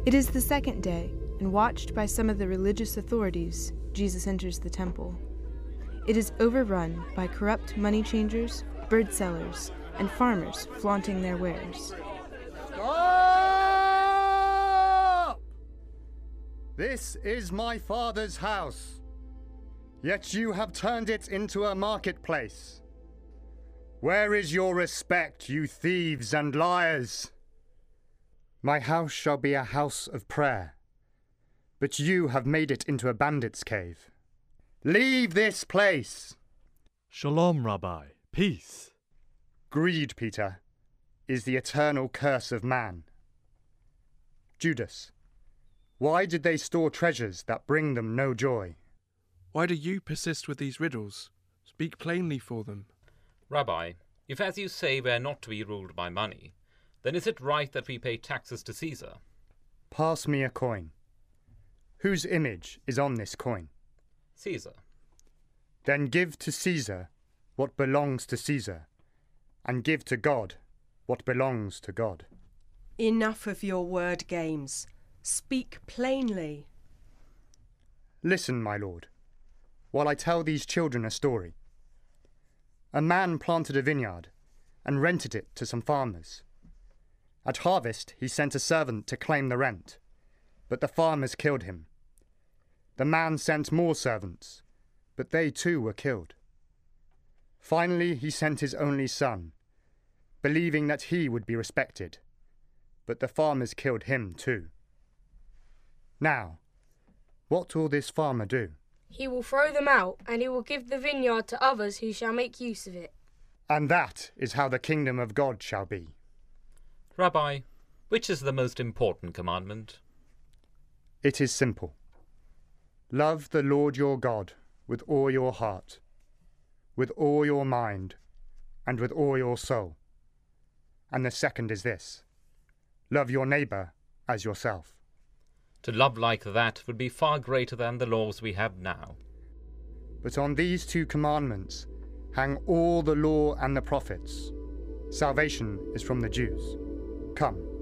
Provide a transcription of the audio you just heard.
It is the second day, and watched by some of the religious authorities, Jesus enters the temple. It is overrun by corrupt money changers, bird sellers, and farmers flaunting their wares. Stop! This is my Father's house, yet you have turned it into a marketplace. Where is your respect, you thieves and liars? My house shall be a house of prayer, but you have made it into a bandit's cave. Leave this place! Shalom, Rabbi. Peace. Greed, Peter, is the eternal curse of man. Judas, why did they store treasures that bring them no joy? Why do you persist with these riddles? Speak plainly for them. Rabbi, if as you say we are not to be ruled by money, then is it right that we pay taxes to Caesar? Pass me a coin. Whose image is on this coin? Caesar. Then give to Caesar what belongs to Caesar, and give to God what belongs to God. Enough of your word games. Speak plainly. Listen, my lord, while I tell these children a story. A man planted a vineyard and rented it to some farmers. At harvest, he sent a servant to claim the rent, but the farmers killed him. The man sent more servants, but they too were killed. Finally, he sent his only son, believing that he would be respected, but the farmers killed him too. Now, what will this farmer do? He will throw them out, and he will give the vineyard to others who shall make use of it. And that is how the kingdom of God shall be. Rabbi, which is the most important commandment? It is simple. Love the Lord your God with all your heart, with all your mind, and with all your soul. And the second is this: love your neighbour as yourself. To love like that would be far greater than the laws we have now. But on these two commandments hang all the law and the prophets. Salvation is from the Jews. Come,